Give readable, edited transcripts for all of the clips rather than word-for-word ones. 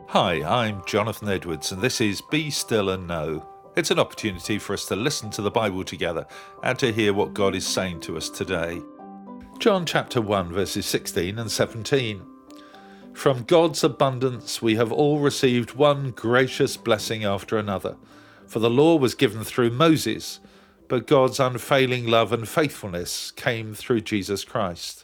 Hi, I'm Jonathan Edwards, and this is Be Still and Know. It's an opportunity for us to listen to the Bible together and to hear what God is saying to us today. John chapter 1, verses 16 and 17. From God's abundance we have all received one gracious blessing after another. For the law was given through Moses, but God's unfailing love and faithfulness came through Jesus Christ.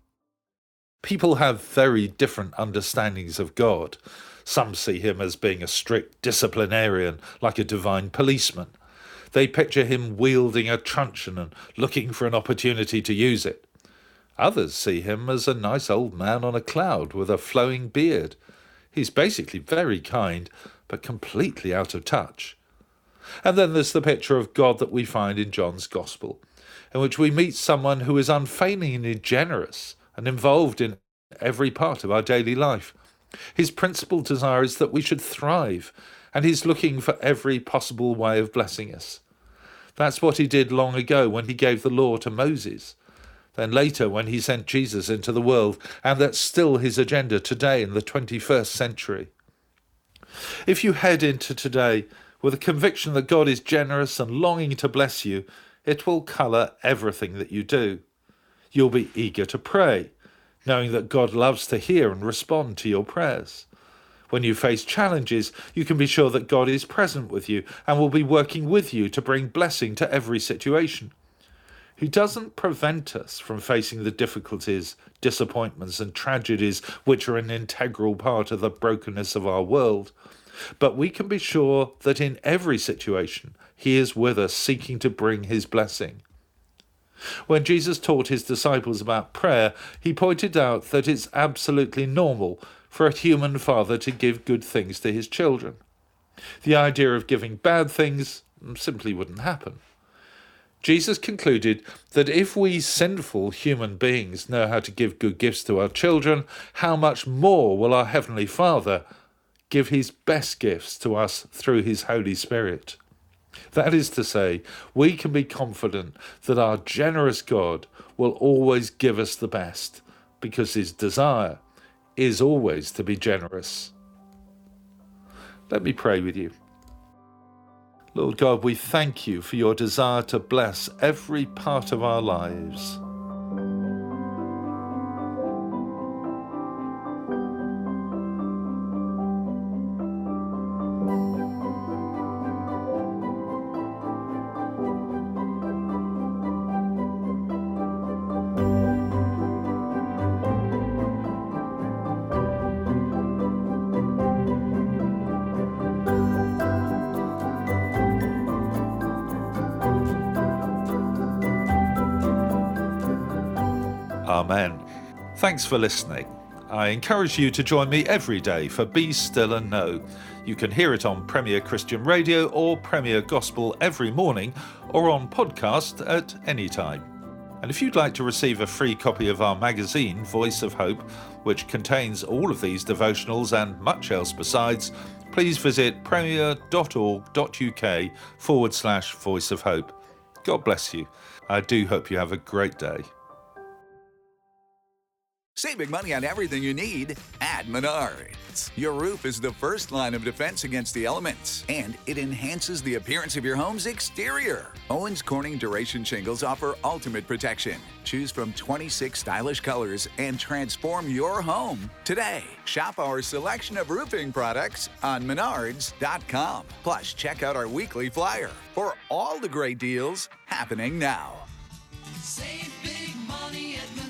People have very different understandings of God. Some see him as being a strict disciplinarian, like a divine policeman. They picture him wielding a truncheon and looking for an opportunity to use it. Others see him as a nice old man on a cloud with a flowing beard. He's basically very kind, but completely out of touch. And then there's the picture of God that we find in John's Gospel, in which we meet someone who is unfailingly generous and involved in every part of our daily life. His principal desire is that we should thrive, and he's looking for every possible way of blessing us. That's what he did long ago when he gave the law to Moses. Then later when he sent Jesus into the world, and that's still his agenda today in the 21st century. If you head into today with a conviction that God is generous and longing to bless you, it will colour everything that you do. You'll be eager to pray, knowing that God loves to hear and respond to your prayers. When you face challenges, you can be sure that God is present with you and will be working with you to bring blessing to every situation. He doesn't prevent us from facing the difficulties, disappointments and tragedies which are an integral part of the brokenness of our world. But we can be sure that in every situation, he is with us seeking to bring his blessing. When Jesus taught his disciples about prayer, he pointed out that it's absolutely normal for a human father to give good things to his children. The idea of giving bad things simply wouldn't happen. Jesus concluded that if we sinful human beings know how to give good gifts to our children, how much more will our Heavenly Father give his best gifts to us through his Holy Spirit? That is to say, we can be confident that our generous God will always give us the best, because his desire is always to be generous. Let me pray with you. Lord God, we thank you for your desire to bless every part of our lives. Amen. Thanks for listening. I encourage you to join me every day for Be Still and Know. You can hear it on Premier Christian Radio or Premier Gospel every morning, or on podcast at any time. And if you'd like to receive a free copy of our magazine, Voice of Hope, which contains all of these devotionals and much else besides, please visit premier.org.uk/Voice of Hope. God bless you. I do hope you have a great day. Save big money on everything you need at Menards. Your roof is the first line of defense against the elements, and it enhances the appearance of your home's exterior. Owens Corning Duration Shingles offer ultimate protection. Choose from 26 stylish colors and transform your home today. Shop our selection of roofing products on Menards.com. Plus, check out our weekly flyer for all the great deals happening now. Save big money at Menards.